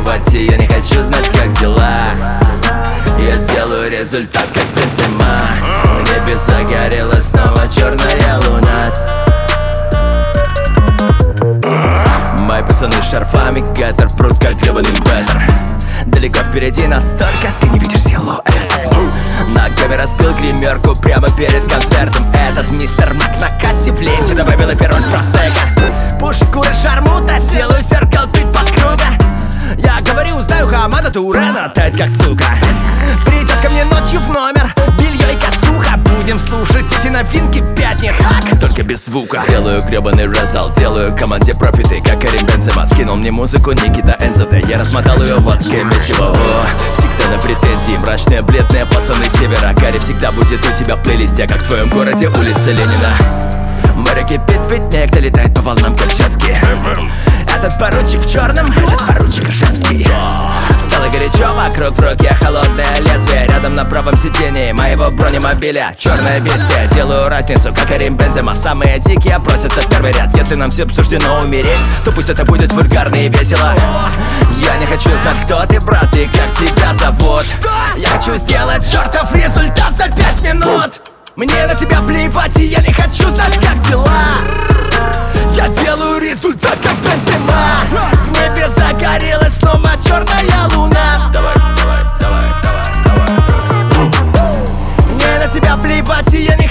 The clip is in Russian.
плевать, и я не хочу знать, как дела. Я делаю результат, как Бензема. В небе загорелась снова черная луна. Мои пацаны с шарфами геттер прут, как гребаный беттер. Далеко впереди настолько, ты не видишь силуэтов. Ногами разбил гримерку прямо перед концертом. Этот мистер Мак на кассе в ленте добавил апероль просека. Пуши, куры, шармута, делаю серкал бит под круга. Я говорю, знаю Хамада Турена, тает как сука. Придет ко мне ночью в номер, белье и косуха. Будем слушать эти новинки пятниц, только без звука. Делаю гребаный резал, делаю команде профиты, как Карим Бензема. Скинул мне музыку Никита НЗТ, я размотал ее в адское месиво. Всегда на претензии, мрачные, бледные пацаны севера. Карри всегда будет у тебя в плейлисте, как в твоем городе улица Ленина. Море кипит, ведь некто летает по волнам, как джетски. Этот поручик в черном, этот поручик женский. Стало горячо, вокруг в руке холодное лезвие. Рядом на правом сидении моего бронемобиля черное бестия. Делаю разницу, как Карим Бензема. Самые дикие просятся в первый ряд. Если нам всем суждено умереть, то пусть это будет вульгарно и весело. Я не хочу знать, кто ты, брат, и как тебя зовут. Я хочу сделать чертов результат за 5 минут. Мне на тебя плевать, и я не хочу знать, как дела. Я делаю результат, как Бензема. В небе загорелась снова черная луна. Давай, давай, давай, давай, давай. Мне на тебя плевать, и я не